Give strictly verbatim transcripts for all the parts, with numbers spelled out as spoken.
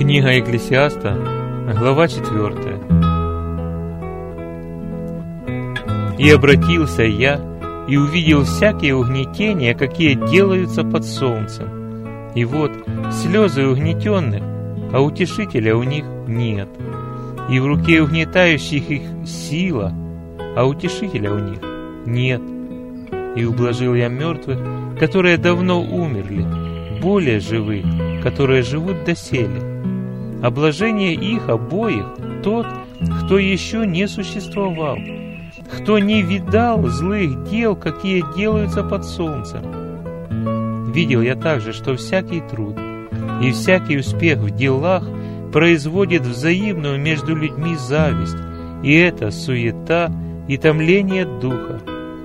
Книга Екклесиаста, глава четвертая. «И обратился я, и увидел всякие угнетения, какие делаются под солнцем. И вот слезы угнетенных, а утешителя у них нет. И в руке угнетающих их сила, а утешителя у них нет. И ублажил я мертвых, которые давно умерли, более живых, которые живут доселе. А блажение их обоих тот, кто еще не существовал, кто не видал злых дел, какие делаются под солнцем. Видел я также, что всякий труд и всякий успех в делах производит взаимную между людьми зависть, и это суета и томление духа.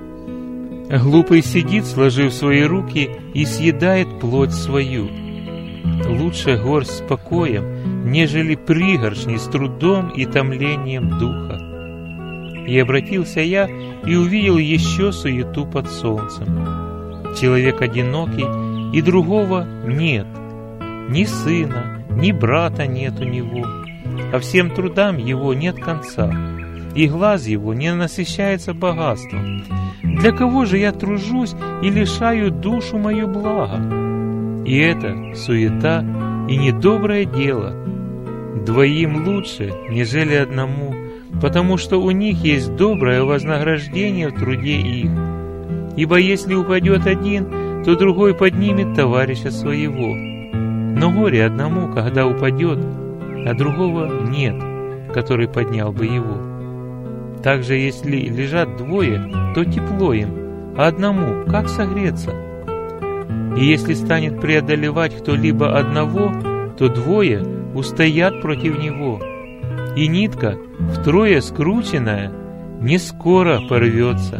Глупый сидит, сложив свои руки, и съедает плоть свою. Лучше горсть с покоем, нежели пригоршни с трудом и томлением духа. И обратился я, и увидел еще суету под солнцем. Человек одинокий, и другого нет. Ни сына, ни брата нет у него, а всем трудам его нет конца, и глаз его не насыщается богатством. Для кого же я тружусь и лишаю душу мою блага? И это суета и недоброе дело. Двоим лучше, нежели одному, потому что у них есть доброе вознаграждение в труде их. Ибо если упадет один, то другой поднимет товарища своего. Но горе одному, когда упадет, а другого нет, который поднял бы его. Также, если лежат двое, то тепло им, а одному как согреться? И если станет преодолевать кто-либо одного, то двое устоят против него. И нитка, втрое скрученная, не скоро порвется.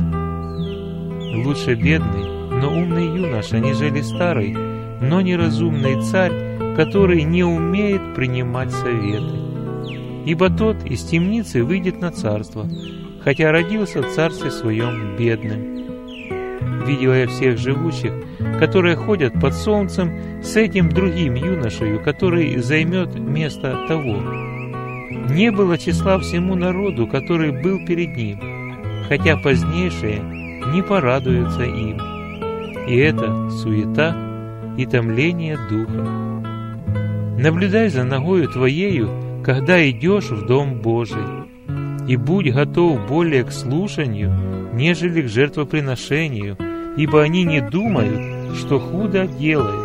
Лучше бедный, но умный юноша, нежели старый, но неразумный царь, который не умеет принимать советы. Ибо тот из темницы выйдет на царство, хотя родился в царстве своем бедным. Видел я всех живущих, которые ходят под солнцем, с этим другим юношею, который займет место того. Не было числа всему народу, который был перед ним, хотя позднейшие не порадуются им. И это суета и томление духа. Наблюдай за ногою твоею, когда идешь в Дом Божий, и будь готов более к слушанию, нежели к жертвоприношению, ибо они не думают, что худо делают.